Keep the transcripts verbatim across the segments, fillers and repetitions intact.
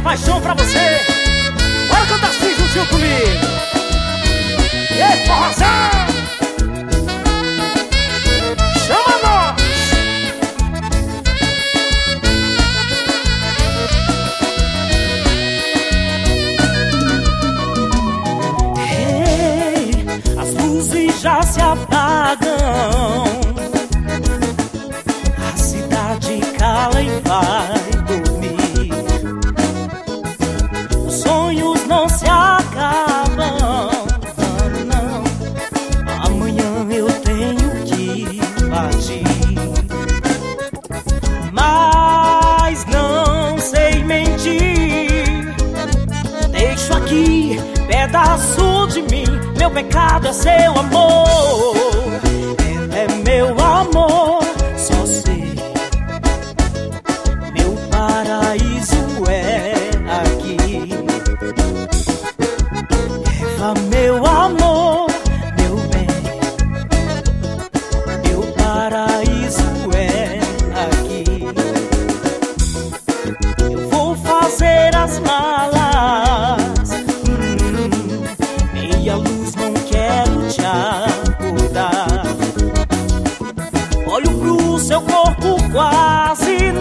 paixão pra você. Bora cantar assim juntinho comigo. E aí, forrozão, chama nós. Hey, as luzes já se apagam, a cidade cala e vai dormir. Os sonhos não se acabam, não. Amanhã eu tenho que partir, mas não sei mentir. Deixo aqui pedaço de mim. Meu pecado é seu amor. Ela é meu amor, só sei. Meu paraíso é aqui. Eva, meu amor, meu bem. Meu paraíso é aqui. Eu vou fazer as malas, hum, meia luz, não quero te acordar. Olho pro seu corpo quase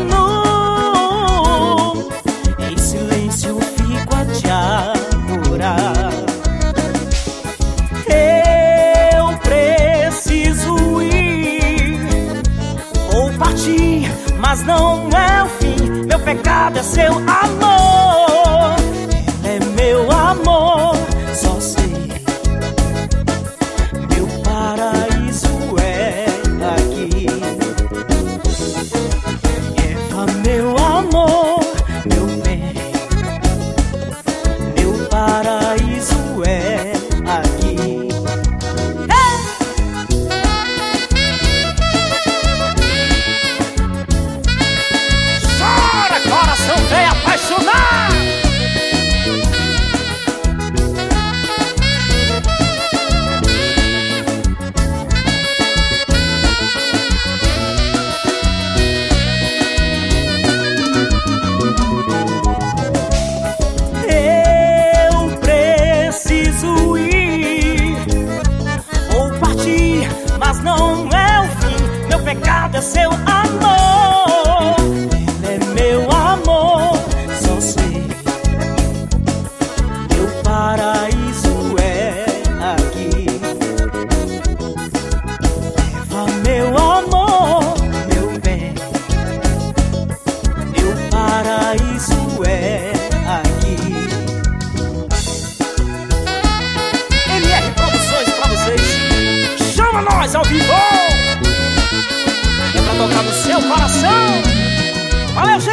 nu, em silêncio fico a te adorar. Eu preciso ir, vou partir, mas não é o fim. Meu pecado é seu amor. Ela é meu amor, só sei. Meu paraíso é aqui. Eva, meu amor, meu bem. Meu paraíso é aqui. Hey! Chora, coração velho apaixonado. Eu preciso ir, vou partir, mas não é o fim. Meu pecado é seu amor. Ele é meu amor, só sei. Meu paraíso é aqui. Eva, meu amor, meu bem. Meu paraíso é aqui. N R Produções pra vocês. Chama nós ao vivo. É pra tocar no seu coração. Valeu, gente.